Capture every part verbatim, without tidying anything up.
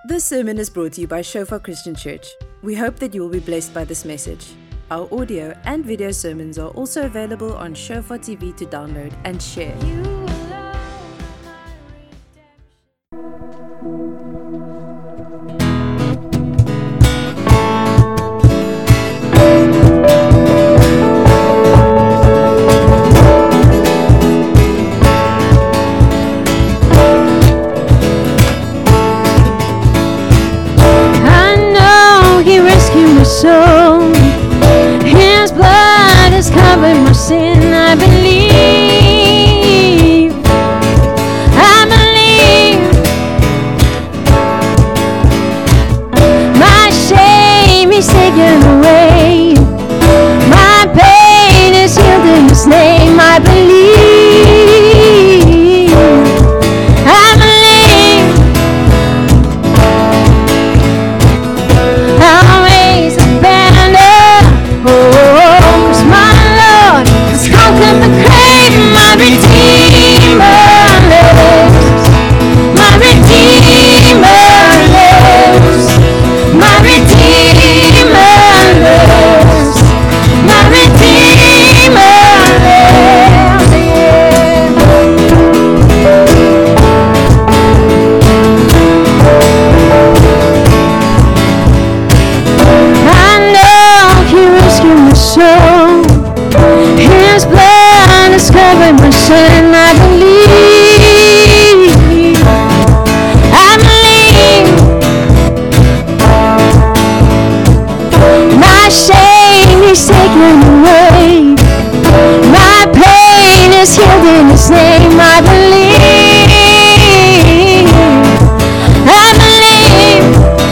This sermon is brought to you by Shofar Christian Church. We hope that you will be blessed by this message. Our audio and video sermons are also available on Shofar T V to download and share. So His blood has covered my sin. I believe, I believe. My shame is taken away. My pain is healed in His name. I believe, I believe. I'll raise a banner, oh, 'cause my Lord has conquered the grave. My Redeemer lives, my Redeemer lives, my Redeemer lives, my Redeemer lives, I know He rescued my soul. His blood has covered my sin. I believe, I believe. My shame is taken away. My pain is healed in His name. I believe, I believe.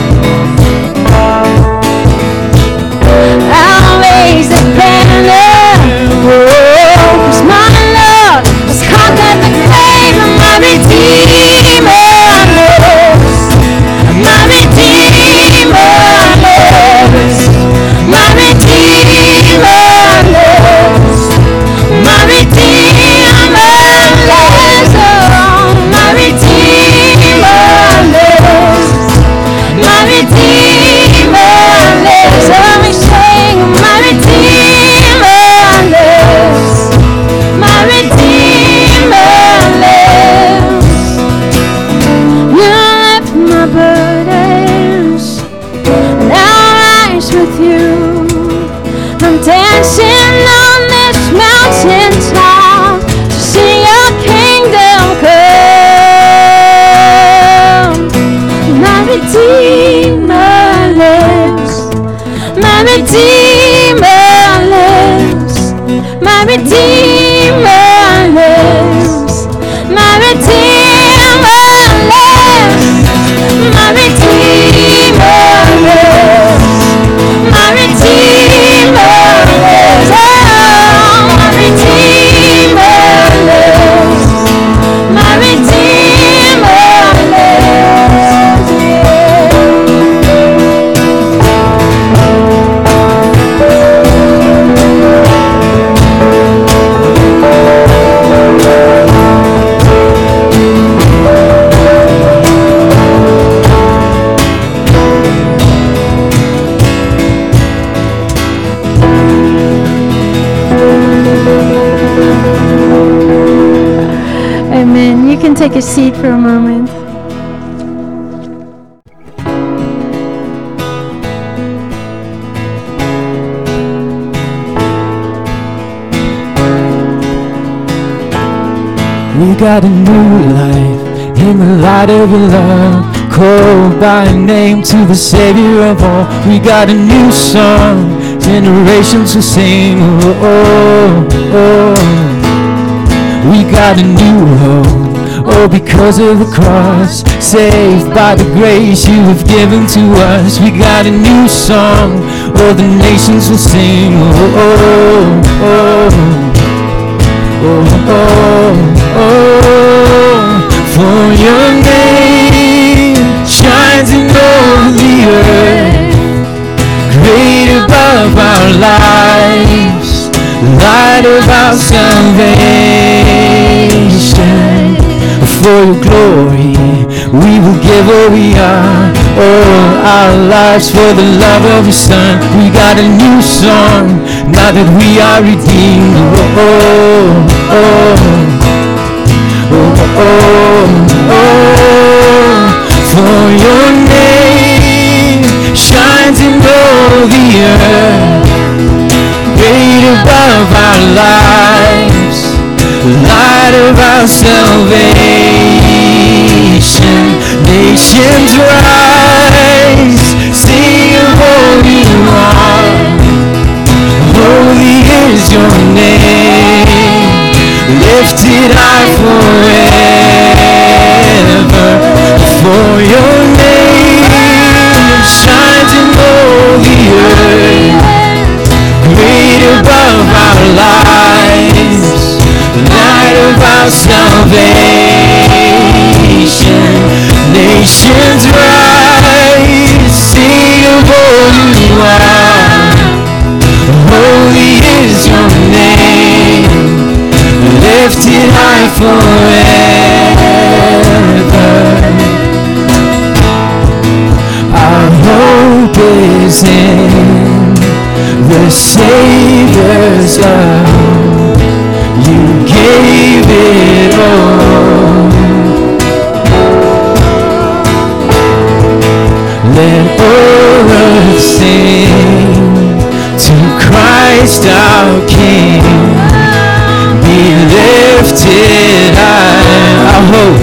I'll raise the banner, oh, 'cause my Lord has conquered the grave. My Redeemer lives, my Redeemer lives, my Redeemer lives, my Redeemer lives, oh, my Redeemer lives, my Redeemer lives. Oh, we sing, my Redeemer lives, my Redeemer lives. You left my burdens, and I'll rise with you. I'm dancing on this mountain top to see your kingdom come. My Redeemer lives, my Redeemer lives, my Redeemer lives, my Redeemer lives, my Redeemer lives, my Redeemer lives, oh, my Redeemer lives, my Redeemer lives, Amen. You can take a seat for a moment. We got a new life in the light of your love, called by name to the Savior of all. We got a new song, generations will sing. Oh, oh, oh. We got a new hope, oh, because of the cross, saved by the grace you have given to us. We got a new song, oh, the nations will sing. Oh, oh, oh, oh, oh, oh, for your name shines in all the earth, great above our lives, light of our salvation. For your glory, we will give all we are. all our lives for the love of your Son. We got a new song now that we are redeemed. Oh, oh, oh, oh, oh, oh. For your name shines in all the earth, great above our lives, light of our salvation. Nations rise, sing of all you are. Holy is your name, lifted high forever. For your name shines in all the earth, great above our lives, light of our salvation. Nations rise, sing of all you are. Holy is your name, lifted high forever. Our hope is in the Savior's love. You gave it all. Let all earth sing to Christ our King. Be lifted high. Our hope,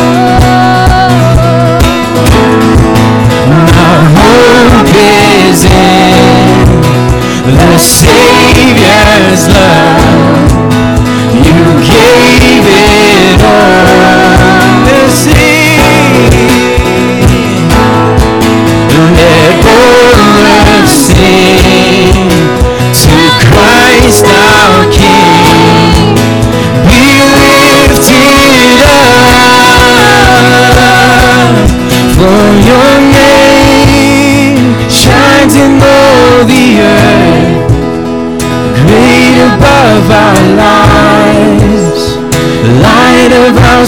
our hope is in the Savior's love. You gave it all. Let's sing. Let all earth sing to Christ our King. Be lifted up, for your name shines in all the earth, great above our lives, light of our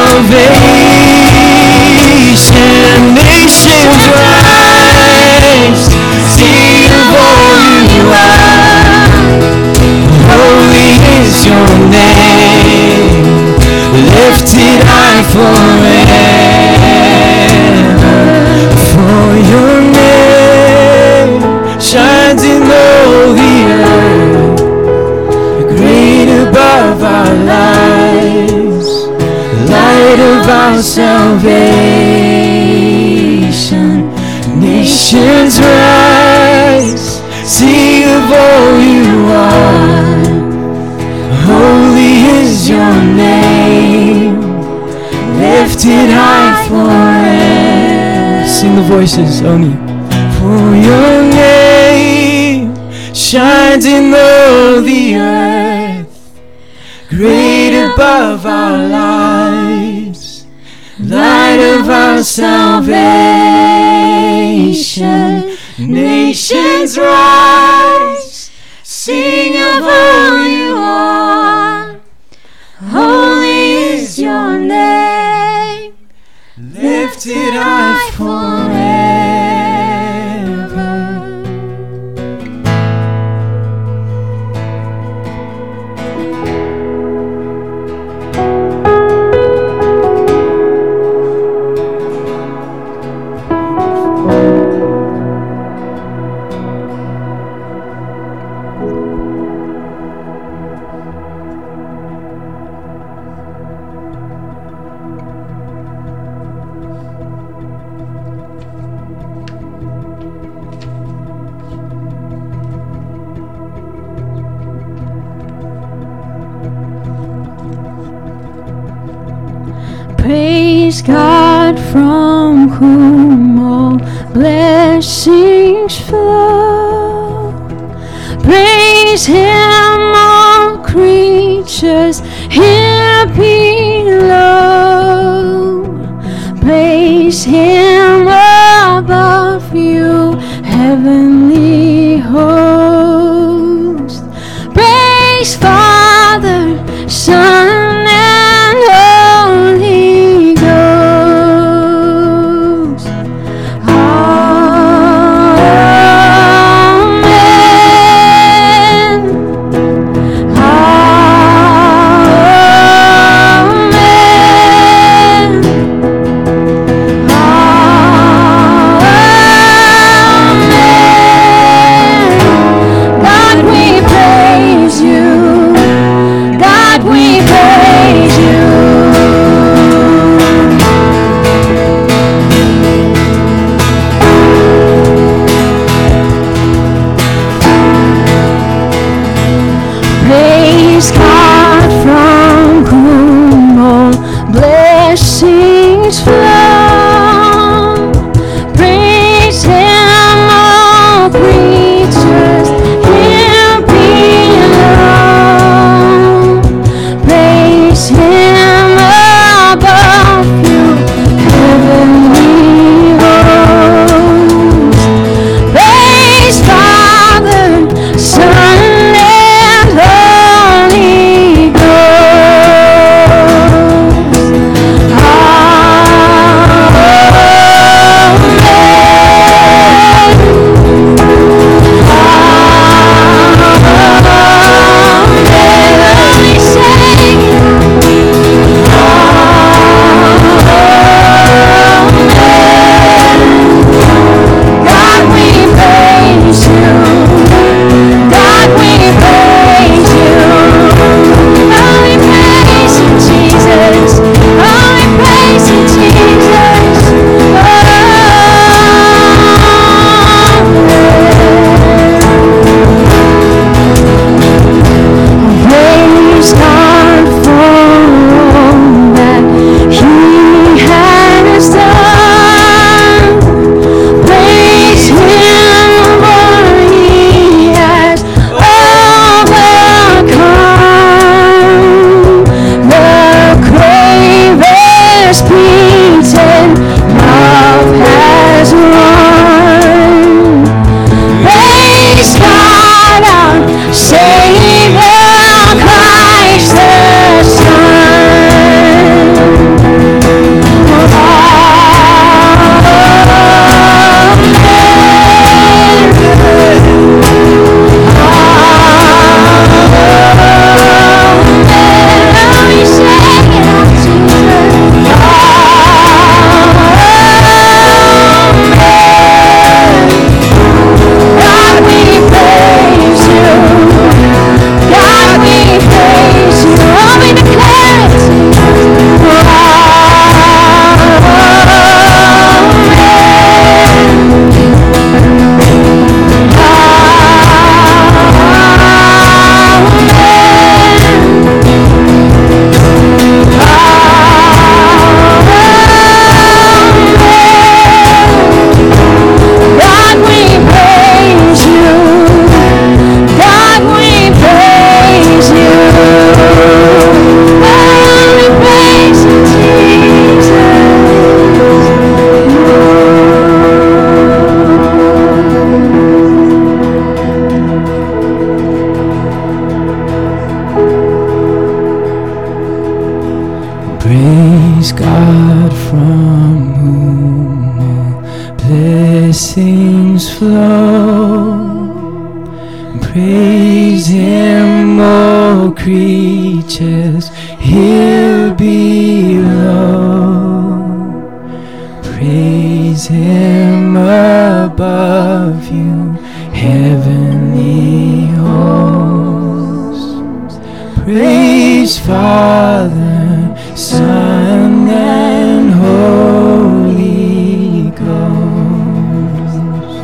salvation. Nations rise, sing of all you are. Holy is your name, lifted high forever. For your name shines in all the earth, great above our lives, light of our salvation. Nations rise, sing of all you are. Holy is your name, lifted high forever. Sing the voices, Oni. For your name shines in all the earth, great above our lives, light of our salvation. Nations rise, sing of all you are. Holy is your name, lifted high forever. Praise God from whom all blessings flow. Praise Him, all creatures here below. Praise Him above you, heavenly host. Praise Father, Son, blessings flow. Praise Him, all creatures here below. Praise Him above you, heavenly hosts. Praise Father, Son, and Holy Ghost.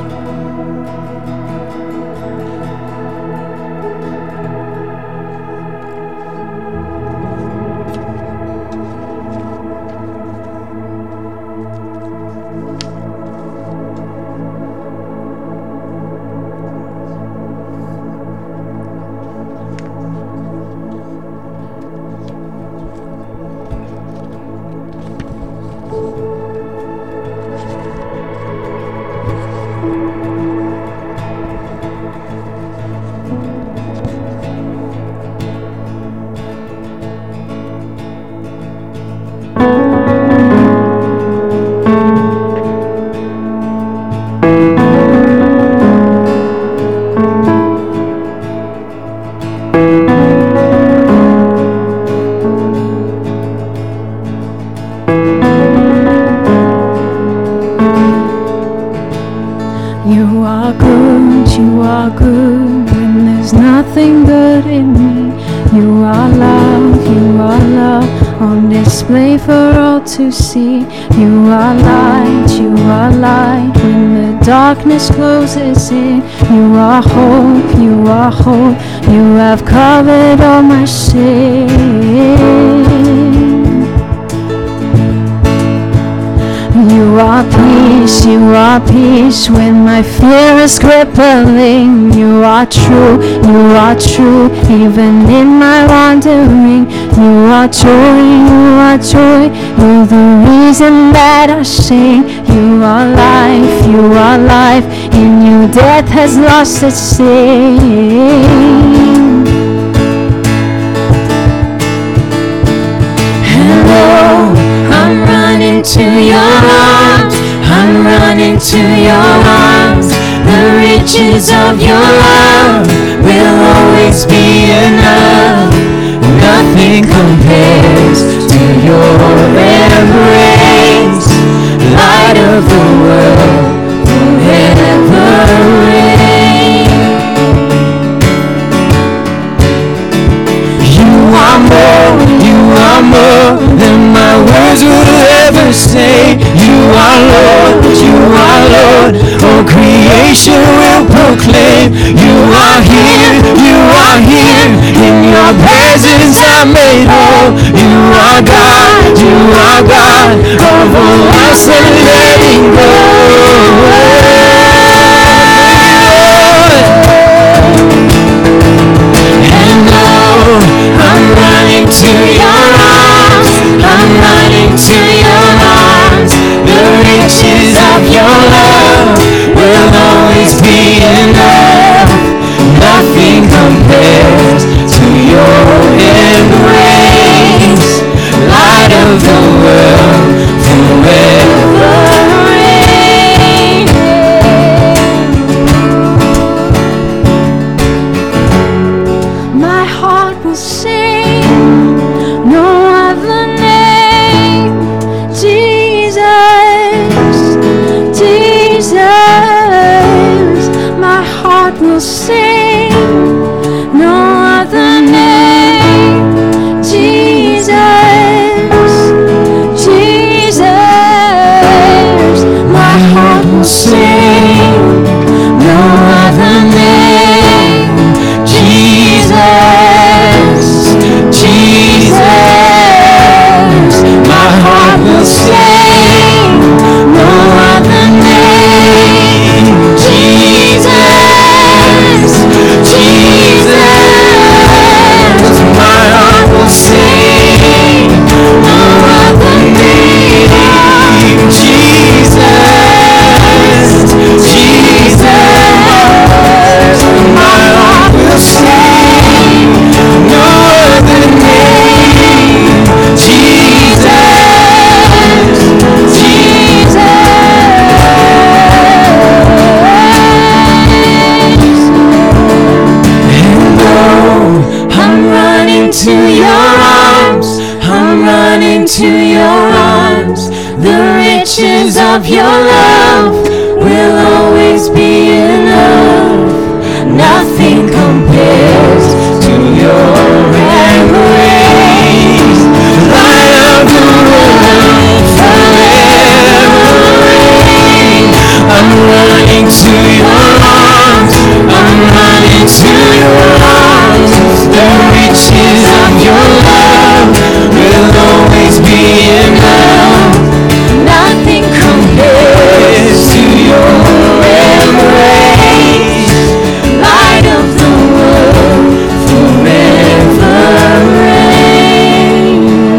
You are good, you are good when there's nothing good in me. You are love, you are love on display for all to see. You are light, you are light when the darkness closes in. You are hope, you are hope, you have covered all my sin. You are peace, you are peace when my fear is crippling. You are true, you are true even in my wandering. You are joy, you are joy, you're the reason that I sing. You are life, you are life, in you death has lost its sting. Hello, I'm running to your arms, I'm running to your arms. The riches of your love will always be enough. Nothing compares to your embrace. Light of the world, forever reign. You are more, you are more than my words would ever say. You are Lord, you are Lord, all creation will proclaim. You are here, you are here, in your presence I'm made whole. You are God, you are God, over loss and letting go. And oh, I'm running to your arms, I'm running to your arms. The riches of your love will always be enough. Nothing compares to your embrace. Light of the world, forever reign. My heart will sing no other name. Jesus, Jesus, my heart will sing no other name. Jesus, of your love will always be enough. Nothing compares to your embrace. Light of the world, forever reign. I'm running to your arms. I'm running to your arms. The riches of your love will always be enough. Nothing compares to your embrace. Light of the world, forever reign.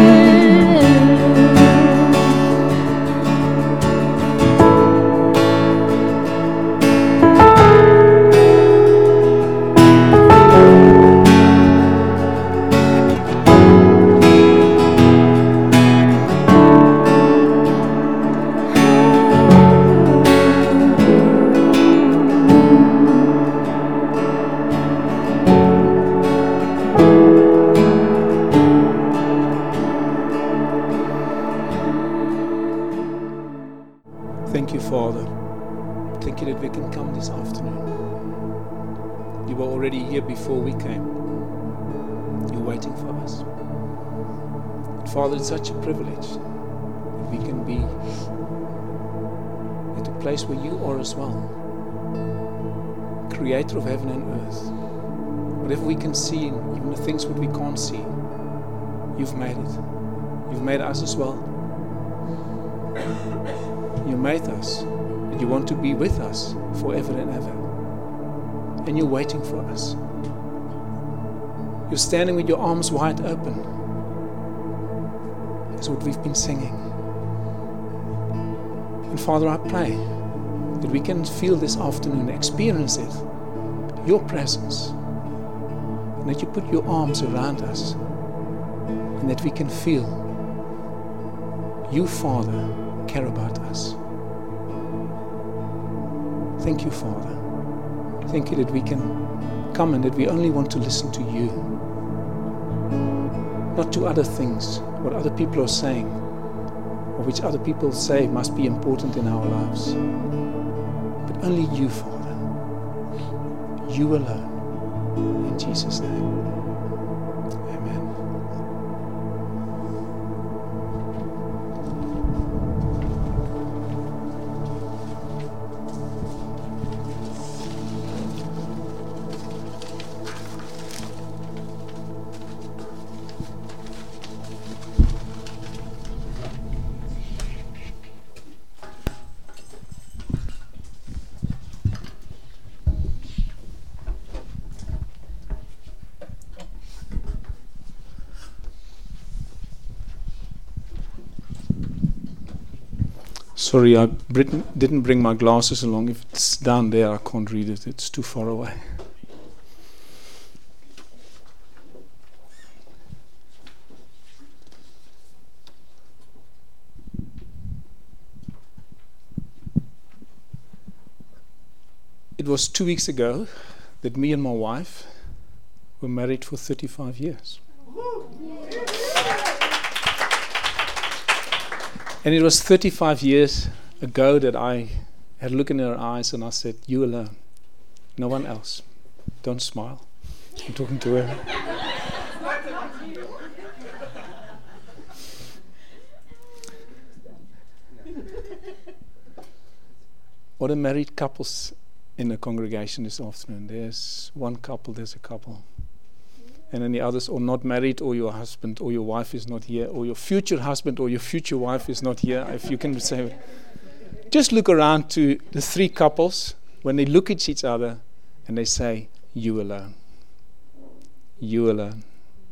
Thank you, Father. Thank you that we can come this afternoon. You were already here before we came. You're waiting for us. And Father, it's such a privilege that we can be at a place where you are as well. Creator of heaven and earth. Whatever we can see, even the things that we can't see, you've made it. You've made us as well. You made us, and you want to be with us forever and ever. And you're waiting for us. You're standing with your arms wide open. That's what we've been singing. And Father, I pray that we can feel this afternoon, experience it, your presence, and that you put your arms around us, and that we can feel you, Father, care about us. Thank you, Father. Thank you that we can come and that we only want to listen to you, not to other things, what other people are saying, or which other people say must be important in our lives, but only you, Father. You alone. In Jesus' name. Amen. Sorry, I didn't bring my glasses along. If it's down there, I can't read it. It's too far away. It was two weeks ago that me and my wife were married for thirty-five years. And it was thirty-five years ago that I had a look in her eyes and I said, you alone, no one else. Don't smile. I'm talking to her. What are married couples in the congregation this afternoon? There's one couple, there's a couple. And then the others are not married, or your husband or your wife is not here, or your future husband or your future wife is not here. If you can say it. Just look around to the three couples when they look at each other and they say, you alone. You alone.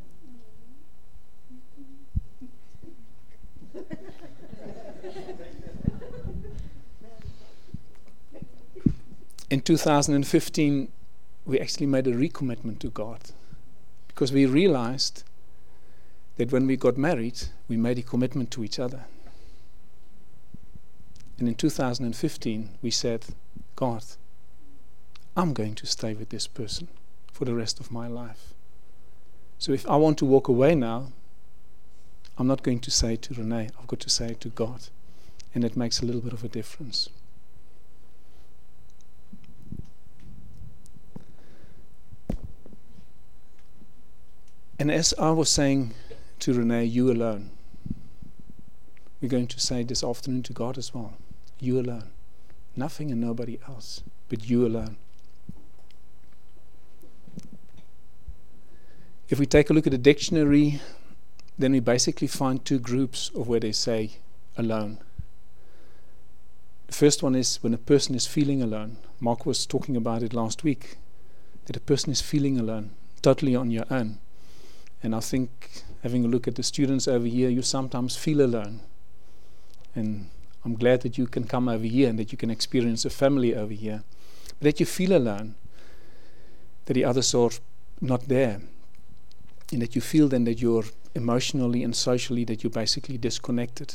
In two thousand fifteen, we actually made a recommitment to God. Because we realized that when we got married, we made a commitment to each other. And in two thousand fifteen, we said, God, I'm going to stay with this person for the rest of my life. So if I want to walk away now, I'm not going to say it to Renee, I've got to say it to God. And it makes a little bit of a difference. And as I was saying to Renee, you alone. We're going to say this afternoon to God as well. You alone. Nothing and nobody else, but you alone. If we take a look at the dictionary, then we basically find two groups of where they say alone. The first one is when a person is feeling alone. Mark was talking about it last week, that a person is feeling alone, totally on your own. And I think, having a look at the students over here, you sometimes feel alone. And I'm glad that you can come over here and that you can experience a family over here. But that you feel alone, that the others are not there. And that you feel then that you're emotionally and socially, that you're basically disconnected.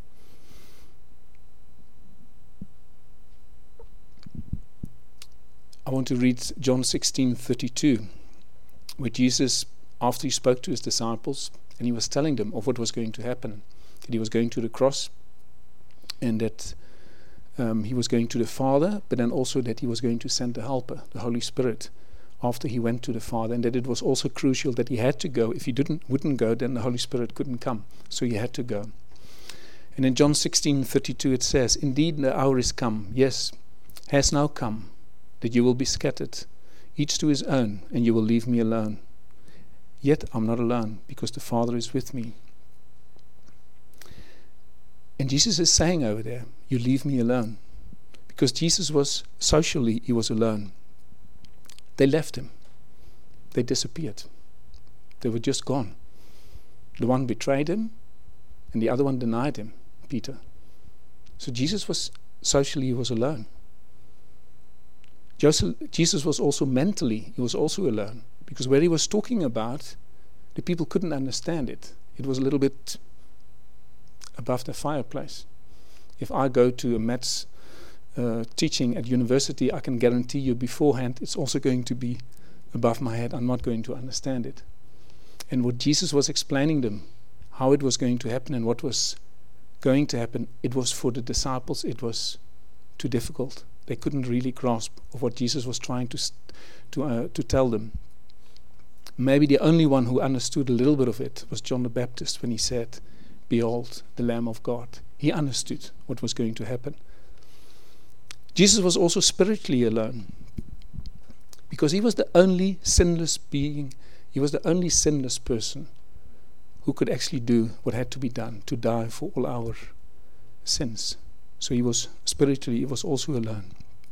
I want to read John sixteen thirty-two, where Jesus, after he spoke to his disciples, and he was telling them of what was going to happen, that he was going to the cross, and that um, he was going to the Father, but then also that he was going to send the Helper, the Holy Spirit, after he went to the Father, and that it was also crucial that he had to go. If he didn't, wouldn't go, then the Holy Spirit couldn't come. So he had to go. And in John sixteen thirty-two it says, "Indeed the hour is come, yes, has now come, that you will be scattered, each to his own, and you will leave me alone. Yet I'm not alone, because the Father is with me." And Jesus is saying over there, you leave me alone. Because Jesus was, socially, he was alone. They left him. They disappeared. They were just gone. The one betrayed him, and the other one denied him, Peter. So Jesus was, socially, he was alone. Joseph, Jesus was also mentally, he was also alone. Because where he was talking about, the people couldn't understand it. It was a little bit above the fireplace. If I go to a maths uh, teaching at university, I can guarantee you beforehand it's also going to be above my head. I'm not going to understand it. And what Jesus was explaining them, how it was going to happen and what was going to happen, it was for the disciples, it was too difficult. They couldn't really grasp of what Jesus was trying to to uh, to tell them. Maybe the only one who understood a little bit of it was John the Baptist when he said, "Behold, the Lamb of God." He understood what was going to happen. Jesus was also spiritually alone because he was the only sinless being, he was the only sinless person who could actually do what had to be done to die for all our sins. So he was spiritually, he was also alone.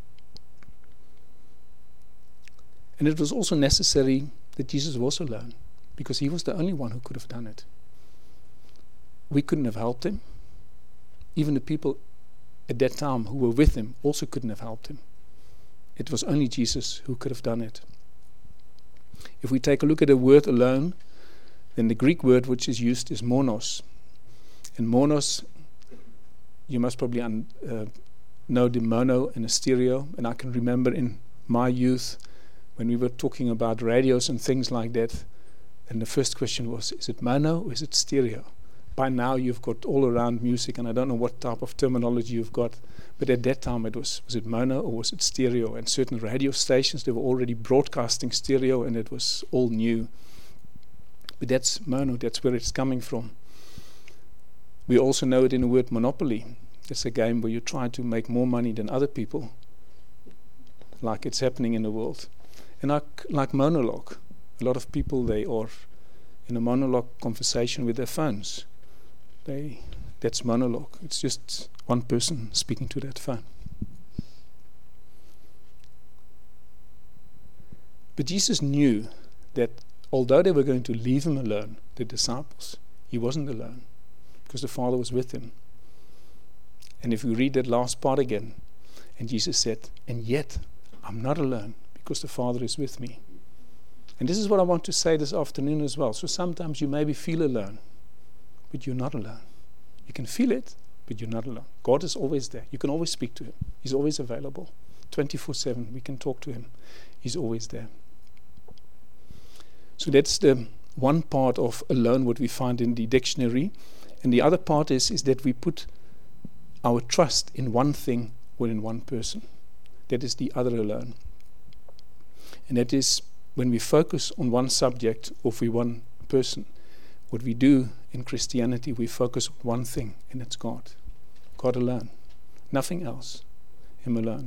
And it was also necessary that Jesus was alone because he was the only one who could have done it. We couldn't have helped him. Even the people at that time who were with him also couldn't have helped him. It was only Jesus who could have done it. If we take a look at the word alone, then the Greek word which is used is monos. And monos, you must probably un, uh, know the mono and the stereo. And I can remember in my youth when we were talking about radios and things like that, and the first question was, is it mono or is it stereo? By now you've got all around music, and I don't know what type of terminology you've got, but at that time it was, was it mono or was it stereo? And certain radio stations, they were already broadcasting stereo, and it was all new. But that's mono, that's where it's coming from. We also know it in the word monopoly. It's a game where you try to make more money than other people, like it's happening in the world. And like, like monologue, a lot of people, they are in a monologue conversation with their phones. They, that's monologue. It's just one person speaking to that phone. But Jesus knew that although they were going to leave him alone, the disciples, he wasn't alone because the Father was with him. And if we read that last part again, and Jesus said, "And yet I'm not alone because the Father is with me." And this is what I want to say this afternoon as well. So sometimes you maybe feel alone, but you're not alone. You can feel it, but you're not alone. God is always there. You can always speak to him. He's always available. twenty-four seven, we can talk to him. He's always there. So that's the one part of alone, what we find in the dictionary. And the other part is, is that we put our trust in one thing or in one person. That is the other alone. And that is when we focus on one subject or for one person, what we do in Christianity, we focus on one thing, and it's God. God alone. Nothing else. Him alone.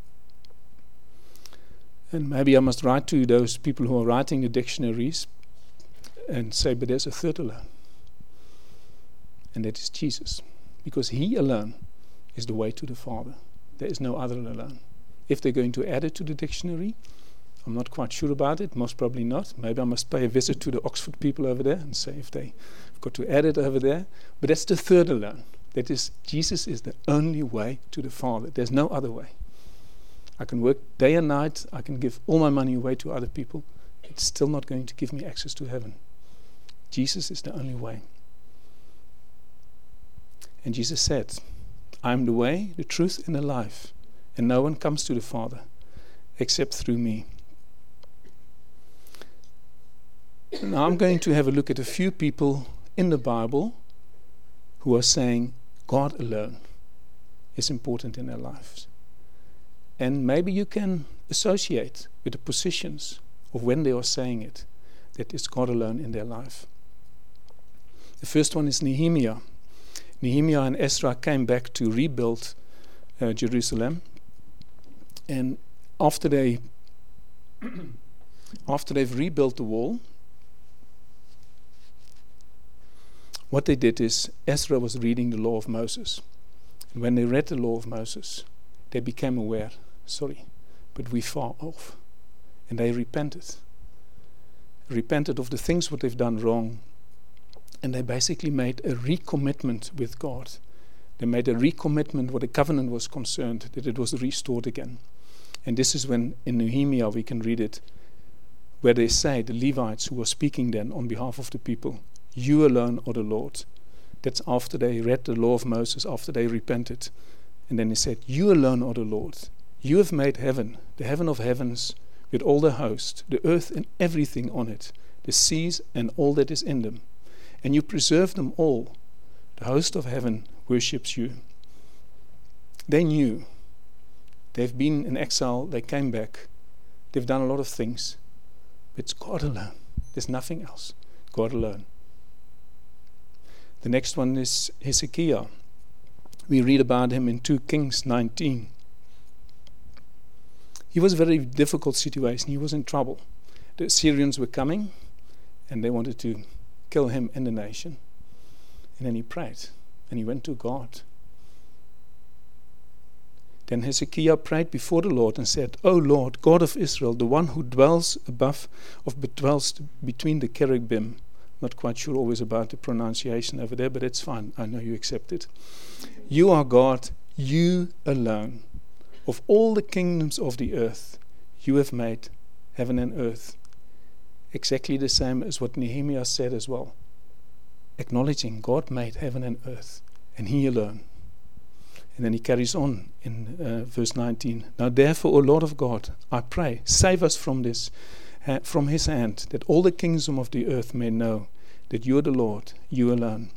And maybe I must write to those people who are writing the dictionaries and say, but there's a third alone. And that is Jesus. Because He alone is the way to the Father. There is no other alone. If they're going to add it to the dictionary, I'm not quite sure about it, most probably not. Maybe I must pay a visit to the Oxford people over there and say if they've got to add it over there. But that's the third alone. That is, Jesus is the only way to the Father. There's no other way. I can work day and night, I can give all my money away to other people. It's still not going to give me access to heaven. Jesus is the only way. And Jesus said, I am the way, the truth, and the life. And no one comes to the Father except through me. Now I'm going to have a look at a few people in the Bible who are saying God alone is important in their lives. And maybe you can associate with the positions of when they are saying it, that it's God alone in their life. The first one is Nehemiah. Nehemiah and Ezra came back to rebuild uh, Jerusalem. And after they after they've rebuilt the wall, what they did is Ezra was reading the law of Moses. And when they read the law of Moses, they became aware, sorry, but we're far off. And they repented. Repented of the things what they've done wrong. And they basically made a recommitment with God. They made a recommitment where the covenant was concerned, that it was restored again. And this is when in Nehemiah we can read it, where they say, the Levites who were speaking then on behalf of the people, you alone are the Lord. That's after they read the law of Moses, after they repented. And then he said, you alone are the Lord. You have made heaven, the heaven of heavens, with all the host, the earth and everything on it, the seas and all that is in them. And you preserve them all. The host of heaven worships you. They knew. They've been in exile. They came back. They've done a lot of things. But it's God alone. There's nothing else. God alone. The next one is Hezekiah. We read about him in Second Kings nineteen. He was a very difficult situation. He was in trouble. The Assyrians were coming and they wanted to kill him and the nation. And then he prayed and he went to God. Then Hezekiah prayed before the Lord and said, O Lord, God of Israel, the one who dwells above, of dwells between the cherubim. Not quite sure always about the pronunciation over there, but it's fine. I know you accept it. You are God, you alone. Of all the kingdoms of the earth, you have made heaven and earth. Exactly the same as what Nehemiah said as well. Acknowledging God made heaven and earth, and He alone. And then he carries on in uh, verse nineteen. Now therefore, O Lord of God, I pray, save us from this, uh, from His hand, that all the kingdom of the earth may know that you are the Lord, you alone.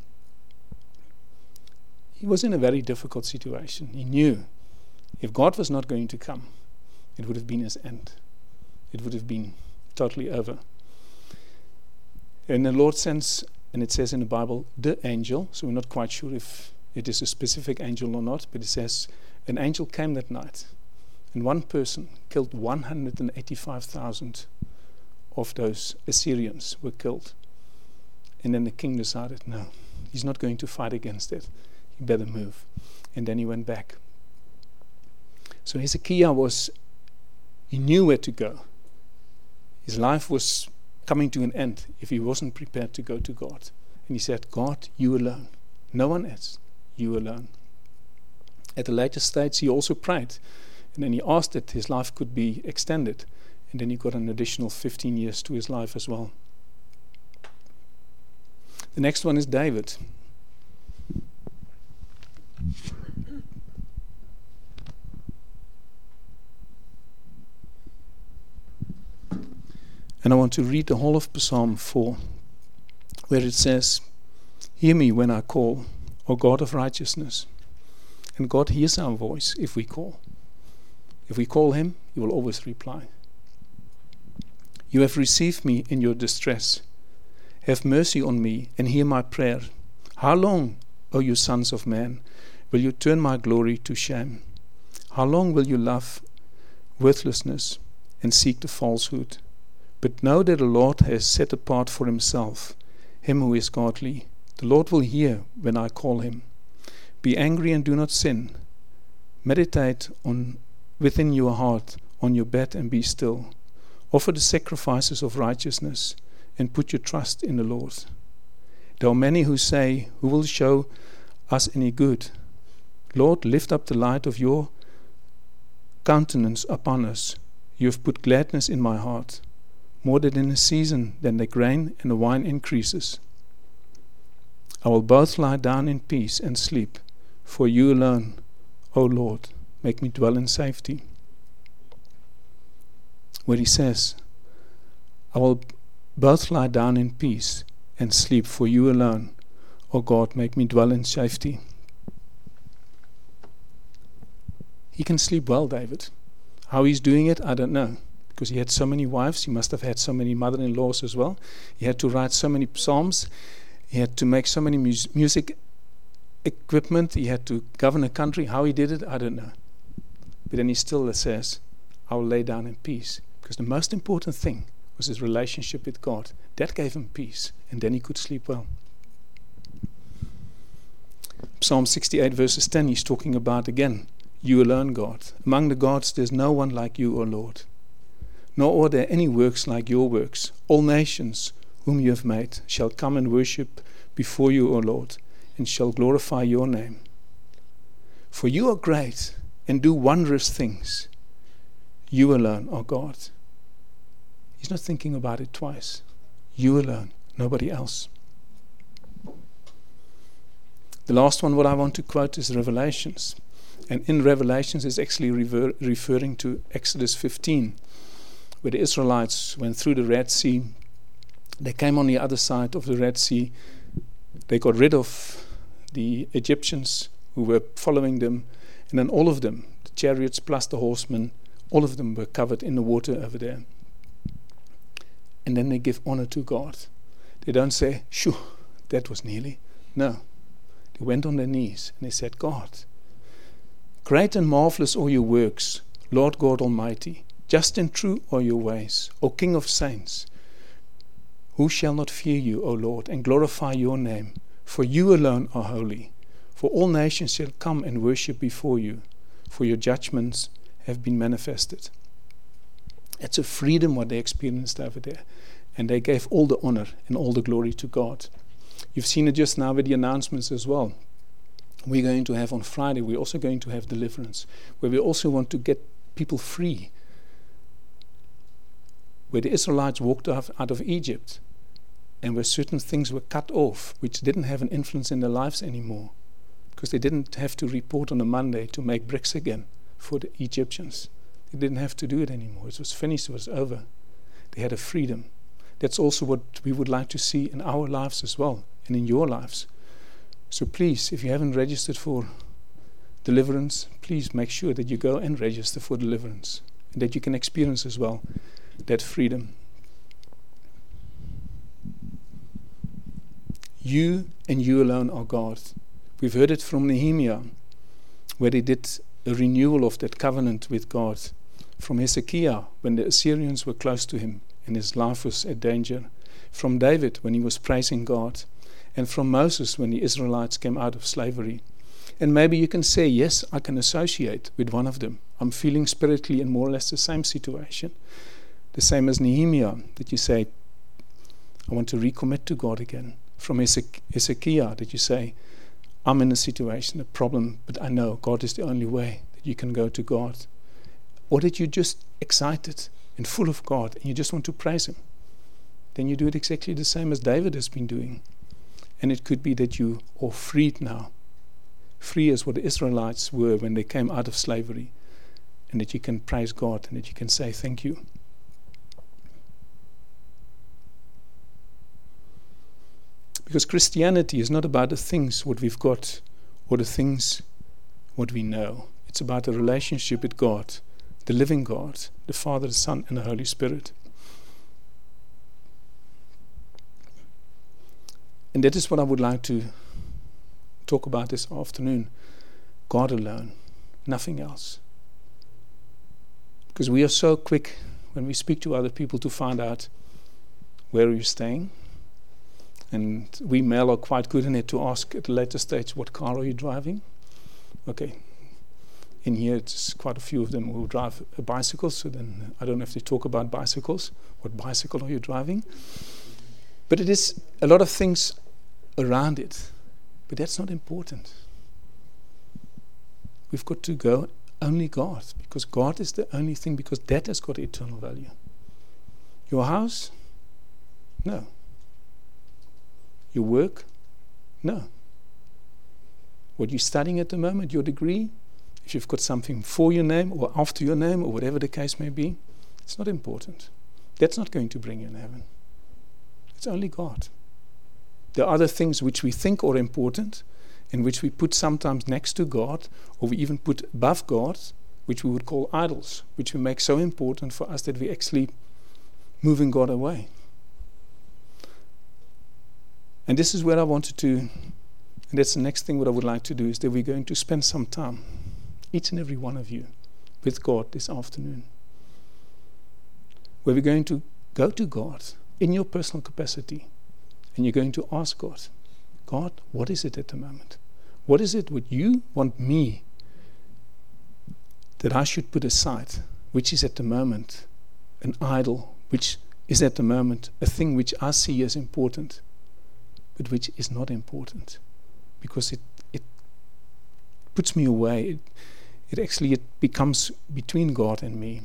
He was in a very difficult situation. He knew if God was not going to come, it would have been his end. It would have been totally over. And the Lord sends, and it says in the Bible, the angel, so we're not quite sure if it is a specific angel or not, but it says an angel came that night, and one person killed one hundred eighty-five thousand of those Assyrians were killed. And then the king decided, no, he's not going to fight against it. He better move. And then he went back. So Hezekiah was, he knew where to go. His life was coming to an end if he wasn't prepared to go to God. And he said, God, you alone. No one else. You alone. At a later stage, he also prayed. And then he asked that his life could be extended. And then he got an additional fifteen years to his life as well. The next one is David. And I want to read the whole of Psalm four, where it says, hear me when I call, O God of righteousness. And God hears our voice if we call. If we call him, he will always reply. You have received me in your distress. Have mercy on me and hear my prayer. How long, O you sons of man, will you turn my glory to shame? How long will you love worthlessness and seek the falsehood? But know that the Lord has set apart for himself him who is godly. The Lord will hear when I call him. Be angry and do not sin. Meditate on within your heart on your bed and be still. Offer the sacrifices of righteousness and put your trust in the Lord. There are many who say, who will show us any good? Lord, lift up the light of your countenance upon us. You have put gladness in my heart, more than in a season than the grain and the wine increases. I will both lie down in peace and sleep, for you alone, O Lord, make me dwell in safety. Where he says, I will both lie down in peace and sleep, for you alone, O God, make me dwell in safety. He can sleep well, David. How he's doing it, I don't know. Because he had so many wives, he must have had so many mother-in-laws as well. He had to write so many psalms. He had to make so many mus- music equipment. He had to govern a country. How he did it, I don't know. But then he still says, I will lay down in peace. Because the most important thing was his relationship with God. That gave him peace. And then he could sleep well. Psalm sixty-eight verses ten, he's talking about again, you alone, God. Among the gods there's no one like you, O Lord. Nor are there any works like your works. All nations whom you have made shall come and worship before you, O Lord, and shall glorify your name. For you are great and do wondrous things. You alone are God. He's not thinking about it twice. You alone, nobody else. The last one what I want to quote is Revelations. And in Revelations is actually rever- referring to Exodus fifteen, where the Israelites went through the Red Sea. They came on the other side of the Red Sea. They got rid of the Egyptians who were following them. And then all of them, the chariots plus the horsemen, all of them were covered in the water over there. And then they give honor to God. They don't say, shoo, that was nearly. No. They went on their knees and they said, God, great and marvelous are your works, Lord God Almighty. Just and true are your ways, O King of saints. Who shall not fear you, O Lord, and glorify your name? For you alone are holy. For all nations shall come and worship before you, for your judgments have been manifested. It's a freedom what they experienced over there. And they gave all the honor and all the glory to God. You've seen it just now with the announcements as well. We're going to have on Friday, we're also going to have deliverance, where we also want to get people free. Where the Israelites walked out of Egypt and where certain things were cut off, which didn't have an influence in their lives anymore, because they didn't have to report on a Monday to make bricks again for the Egyptians. They didn't have to do it anymore. It was finished, it was over. They had a freedom. That's also what we would like to see in our lives as well, and in your lives. So please, if you haven't registered for deliverance, please make sure that you go and register for deliverance, and that you can experience as well that freedom. You and you alone are God. We've heard it from Nehemiah, where they did a renewal of that covenant with God. From Hezekiah, when the Assyrians were close to him and his life was at danger. From David, when he was praising God. And from Moses, when the Israelites came out of slavery. And maybe you can say, yes, I can associate with one of them. I'm feeling spiritually in more or less the same situation. The same as Nehemiah, that you say, I want to recommit to God again. From Hezekiah, that you say, I'm in a situation, a problem, but I know God is the only way that you can go to God. Or that you're just excited and full of God and you just want to praise Him. Then you do it exactly the same as David has been doing. And it could be that you are freed now. Free as what the Israelites were when they came out of slavery. And that you can praise God and that you can say thank you. Because Christianity is not about the things what we've got or the things what we know. It's about a relationship with God, the living God, the Father, the Son, and the Holy Spirit. And that is what I would like to talk about this afternoon. God alone, nothing else. Because we are so quick when we speak to other people to find out where are you staying. And we male are quite good in it to ask at a later stage, what car are you driving? Okay. In here, it's quite a few of them who drive a bicycle, so then I don't have to talk about bicycles. What bicycle are you driving? But it is a lot of things around it. But that's not important. We've got to go only God, because God is the only thing, because that has got eternal value. Your house? No. Your work? No. What you're studying at the moment, your degree, if you've got something for your name or after your name or whatever the case may be, it's not important. That's not going to bring you in heaven. It's only God. There are other things which we think are important and which we put sometimes next to God, or we even put above God, which we would call idols, which we make so important for us that we actually moving God away. And this is where I wanted to, and that's the next thing what I would like to do, is that we're going to spend some time, each and every one of you, with God this afternoon, where we're going to go to God in your personal capacity, and you're going to ask God, God, what is it at the moment? What is it what you want me that I should put aside, which is at the moment an idol, which is at the moment a thing which I see as important, but which is not important, because it, it puts me away. It, it actually it becomes between God and me.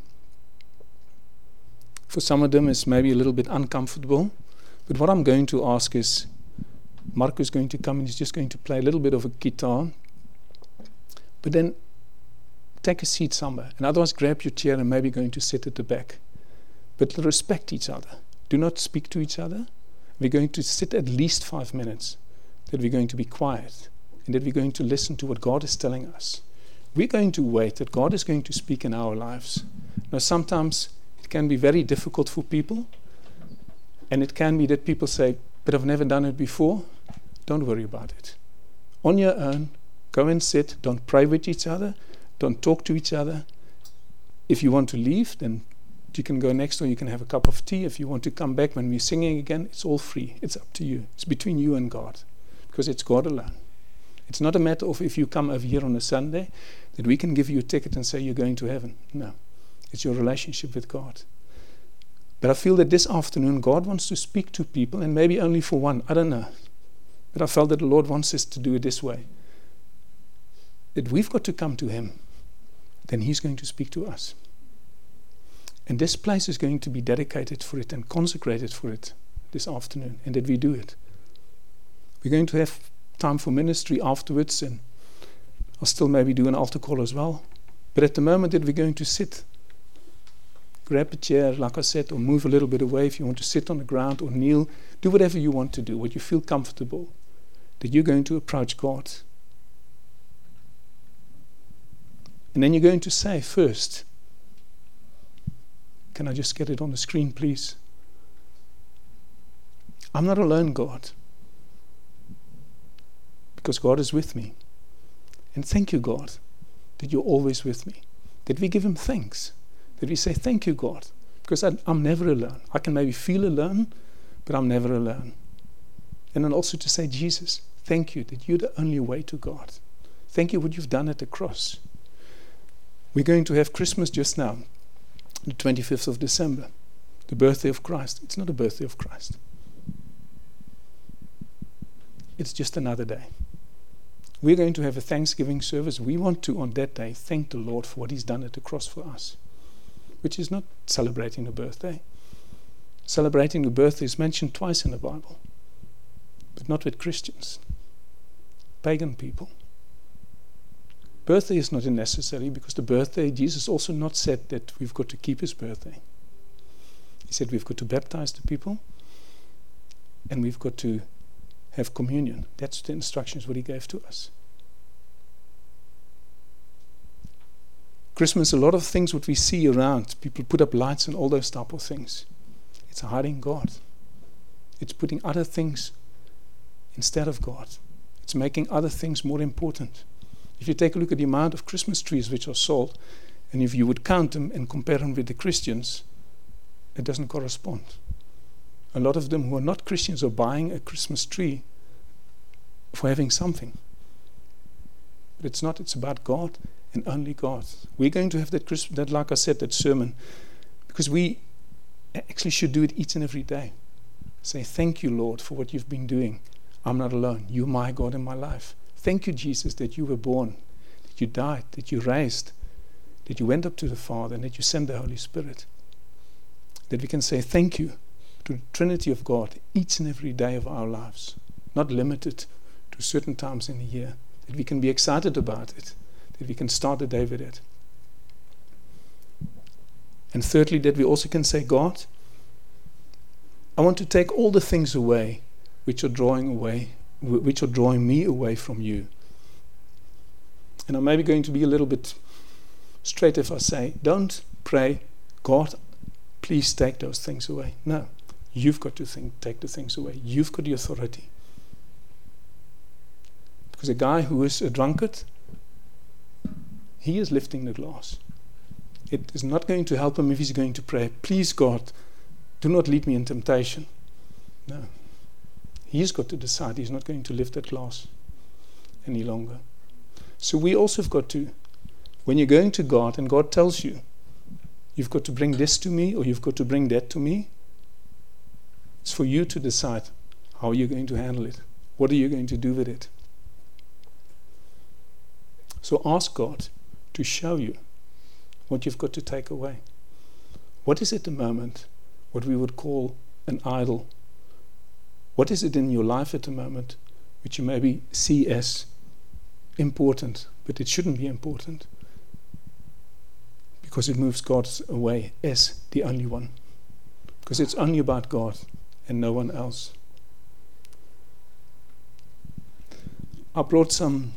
For some of them, it's maybe a little bit uncomfortable, but what I'm going to ask is, Marco is going to come and he's just going to play a little bit of a guitar, but then take a seat somewhere, and otherwise grab your chair and maybe going to sit at the back. But respect each other. Do not speak to each other. We're going to sit at least five minutes, that we're going to be quiet, and that we're going to listen to what God is telling us. We're going to wait that God is going to speak in our lives. Now, sometimes it can be very difficult for people, and it can be that people say, but I've never done it before. Don't worry about it. On your own, go and sit. Don't pray with each other. Don't talk to each other. If you want to leave, then you can go next door. You can have a cup of tea. If you want to come back when we're singing again, it's all free. It's up to you. It's between you and God, because it's God alone. It's not a matter of if you come over here on a Sunday that we can give you a ticket and say you're going to heaven. No. It's your relationship with God. But I feel that this afternoon God wants to speak to people, and maybe only for one. I don't know. But I felt that the Lord wants us to do it this way. That we've got to come to Him. Then He's going to speak to us. And this place is going to be dedicated for it and consecrated for it this afternoon, and that we do it. We're going to have time for ministry afterwards, and I'll still maybe do an altar call as well. But at the moment that we're going to sit, grab a chair, like I said, or move a little bit away if you want to sit on the ground or kneel. Do whatever you want to do, what you feel comfortable, that you're going to approach God. And then you're going to say first, can I just get it on the screen, please? I'm not alone, God, because God is with me. And thank you, God, that you're always with me. That we give Him thanks. That we say, thank you, God, because I, I'm never alone. I can maybe feel alone, but I'm never alone. And then also to say, Jesus, thank you that you're the only way to God. Thank you what you've done at the cross. We're going to have Christmas just now, the twenty-fifth of December, the birthday of Christ. It's not a birthday of Christ. It's just another day. We're going to have a Thanksgiving service. We want to, on that day, thank the Lord for what He's done at the cross for us, which is not celebrating a birthday. Celebrating the birthday is mentioned twice in the Bible, but not with Christians, pagan people. Birthday is not necessary, because the birthday, Jesus also not said that we've got to keep His birthday. He said we've got to baptize the people, and we've got to have communion. That's the instructions what He gave to us. Christmas, a lot of things what we see around, people put up lights and all those type of things. It's hiding God. It's putting other things instead of God. It's making other things more important. If you take a look at the amount of Christmas trees which are sold, and if you would count them and compare them with the Christians, it doesn't correspond. A lot of them who are not Christians are buying a Christmas tree for having something. But it's not, it's about God and only God. We're going to have that, Christ- that, like I said, that sermon, because we actually should do it each and every day. Say, thank you, Lord, for what you've been doing. I'm not alone. You're my God in my life. Thank you, Jesus, that you were born, that you died, that you raised, that you went up to the Father, and that you sent the Holy Spirit. That we can say thank you to the Trinity of God each and every day of our lives, not limited to certain times in the year. That we can be excited about it, that we can start the day with it. And thirdly, that we also can say, God, I want to take all the things away which are drawing away, which are drawing me away from you. And I'm maybe going to be a little bit straight if I say, don't pray, God, please take those things away. No, you've got to think, take the things away. You've got the authority. Because a guy who is a drunkard, he is lifting the glass. It is not going to help him if he's going to pray, please God, do not lead me in temptation. No. He's got to decide he's not going to lift that glass any longer. So we also have got to, when you're going to God and God tells you, you've got to bring this to me or you've got to bring that to me, it's for you to decide how you're going to handle it. What are you going to do with it? So ask God to show you what you've got to take away. What is at the moment what we would call an idol? What is it in your life at the moment which you maybe see as important, but it shouldn't be important because it moves God away as the only one? Because it's only about God and no one else. I brought some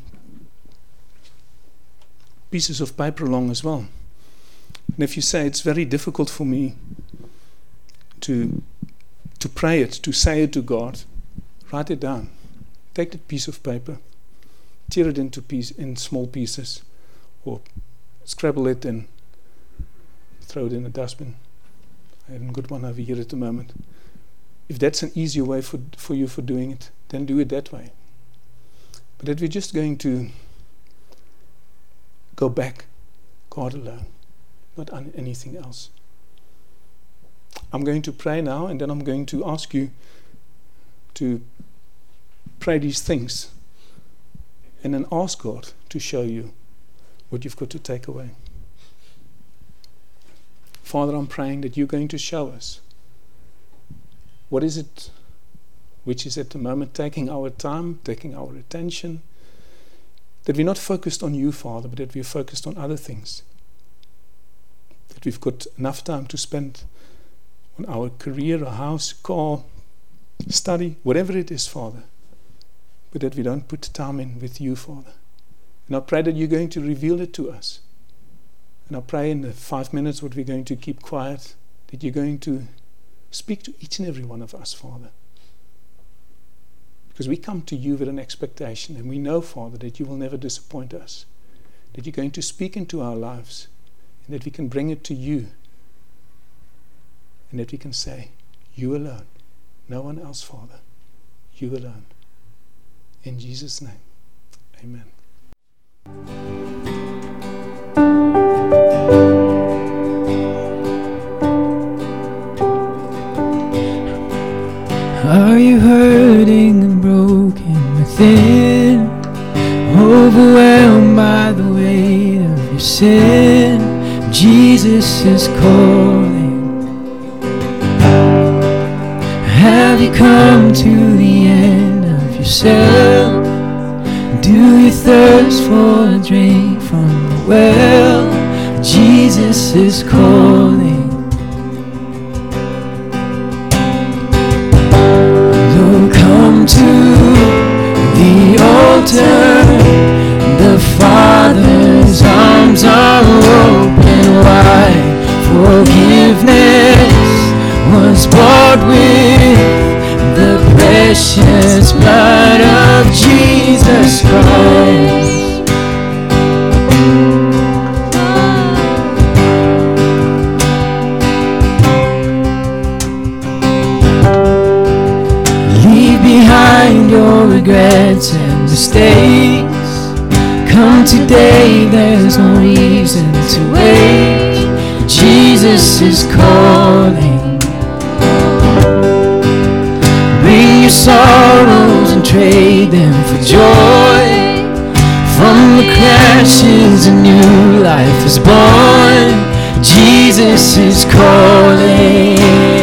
pieces of paper along as well. And if you say it's very difficult for me to to pray it, to say it to God, write it down. Take that piece of paper, tear it into piece in small pieces, or scrabble it and throw it in a dustbin. I haven't got one over here at the moment. If that's an easier way for for you for doing it, then do it that way. But that we're just going to go back, God alone, not on anything else. I'm going to pray now, and then I'm going to ask you to pray these things and then ask God to show you what you've got to take away. Father, I'm praying that you're going to show us what is it which is at the moment taking our time, taking our attention, that we're not focused on you, Father, but that we're focused on other things. That we've got enough time to spend on our career, a house, car, study, whatever it is, Father, but that we don't put time in with you, Father. And I pray that you're going to reveal it to us. And I pray in the five minutes what we're going to keep quiet, that you're going to speak to each and every one of us, Father. Because we come to you with an expectation, and we know, Father, that you will never disappoint us, that you're going to speak into our lives, and that we can bring it to you, and that we can say, you alone, no one else, Father, you alone. In Jesus' name, amen. Are you hurting and broken within, overwhelmed by the weight of your sin? Jesus is calling. Have you come to the end of yourself? Do you thirst for a drink from the well? Jesus is calling. Oh, come to the altar. The Father's arms are open. bought with the precious blood of Jesus Christ. Leave behind your regrets and mistakes. Come today, there's no reason to wait. Jesus is calling. Bring your sorrows and trade them for joy. From the crashes a new life is born. Jesus is calling.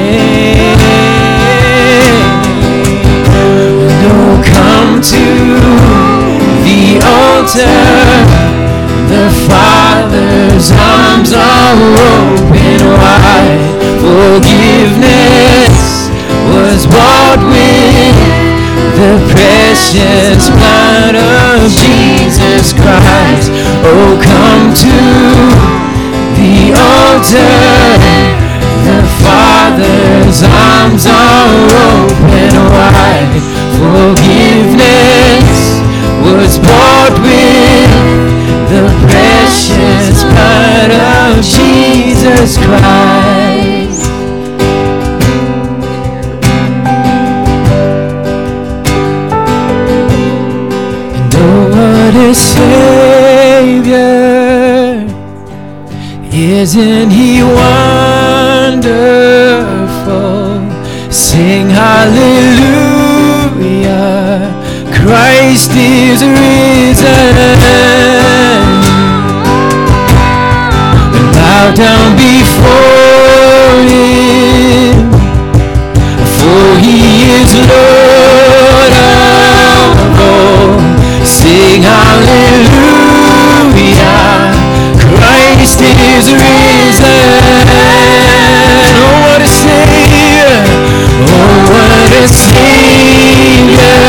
Oh, come to the altar. The Father's arms are open wide. Forgiveness was bought with the precious blood of Jesus Christ. Oh, come to the altar. The Father's arms are open wide. Forgiveness was bought with the precious blood of Jesus Christ. And oh, what a Savior! Isn't He wonderful? Sing hallelujah! Christ is risen. Bow down before Him, for He is Lord of all. Sing hallelujah, Christ is risen. Oh, what a Savior! Oh, what a Savior!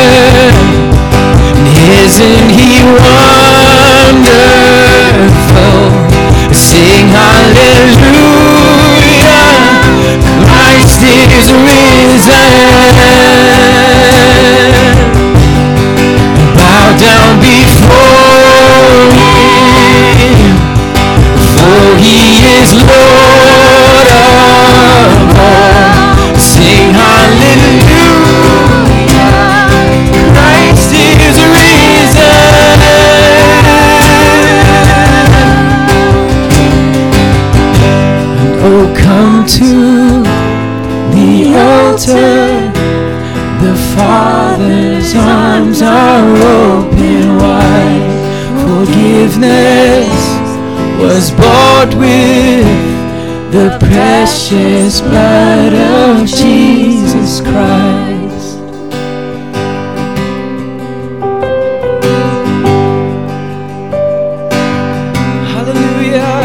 Isn't He wonderful? Sing hallelujah, Christ is risen. Bow down before Him, for He is Lord of all. Sing hallelujah, Christ is risen. Oh, come to the altar. The Father's arms are open wide. Forgiveness was bought with the precious blood of Jesus Christ. Hallelujah.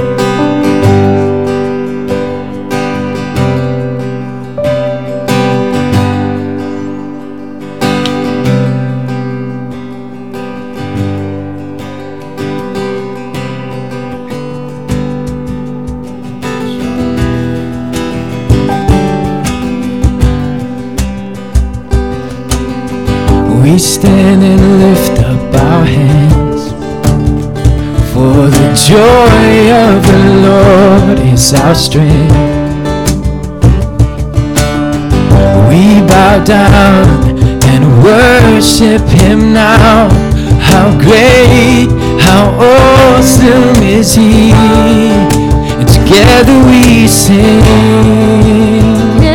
We stand and lift up our hands, for the joy of the Lord is our strength. We bow down and worship Him now. How great, how awesome is He, and together we sing.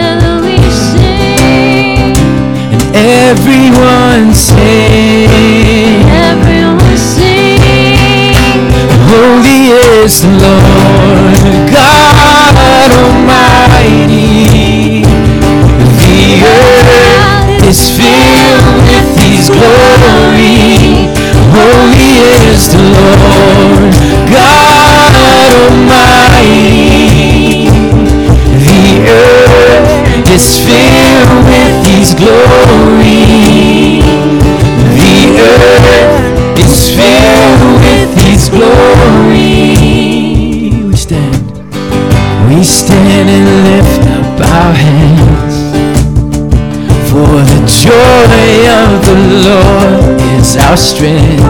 Everyone sing, everyone sing. Holy is the Lord God Almighty. The earth is filled with His glory. Holy is the Lord God Almighty. The earth is filled with His glory. The earth is filled with His glory. We stand, we stand and lift up our hands. For the joy of the Lord is our strength.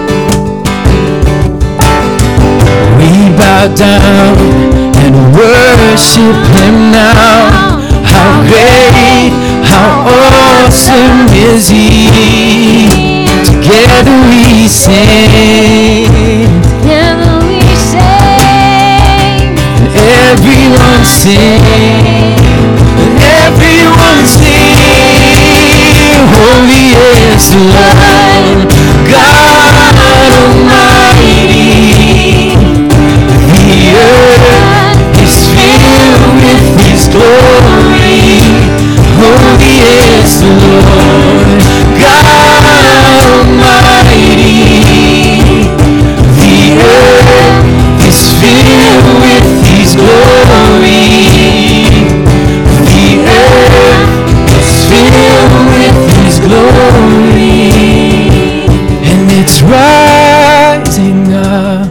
We bow down and worship Him now. How great, how awesome is He. Together we sing. Together we sing. And everyone sing. And everyone sing. Holy is the Lord God Almighty. The earth is filled with His glory. Holy is the Lord God Almighty. The earth is filled with His glory. The earth is filled with His glory. And it's rising up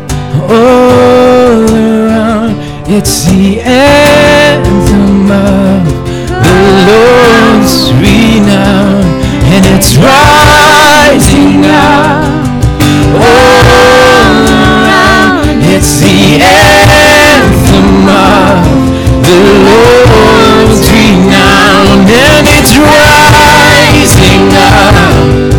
all around. It's the anthem of the Lord's renown. And it's rising up all around. It's the anthem of the Lord's renown. And it's rising up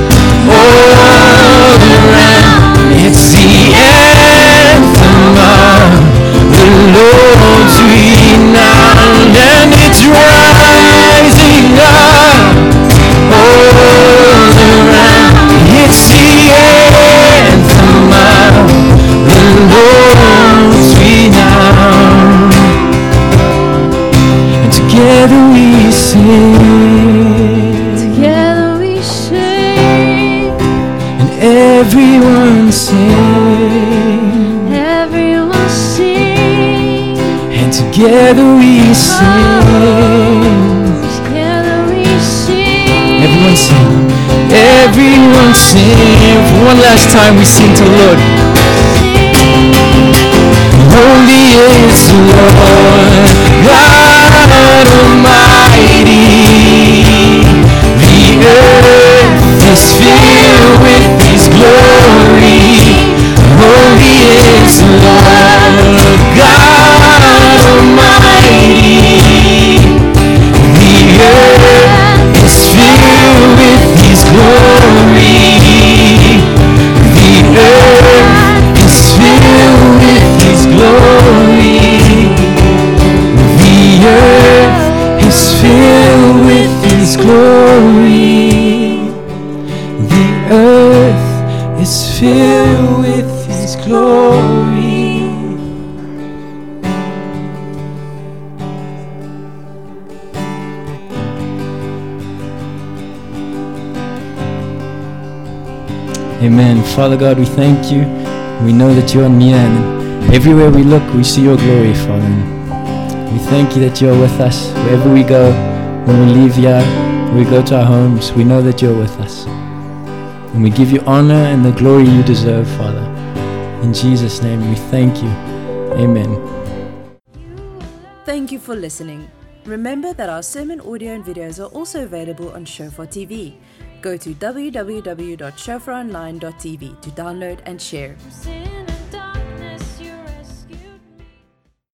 all around. It's the anthem of the Lord's renown. And it's rising up all around. It's the anthem of the Lord's renown. And together we sing. Together we sing. And everyone sing. Everyone sing. And together we sing. Together we sing. Everyone sing. Everyone sing. For one last time we sing to the Lord. Holy is the Lord God Almighty. The earth is filled with His glory. Holy is the Lord God Almighty. The earth is filled with His glory. The earth is filled with His glory. The earth is filled with His glory. The earth is filled with His glory. Amen. Father God, we thank you. We know that you are near, and everywhere we look, we see your glory, Father. And we thank you that you are with us. Wherever we go, when we leave here, we go to our homes, we know that you're with us. And we give you honor and the glory you deserve, Father. In Jesus' name, we thank you. Amen. Thank you for listening. Remember that our sermon audio and videos are also available on Shofar T V. Go to w w w dot shofar online dot t v to download and share. Sing.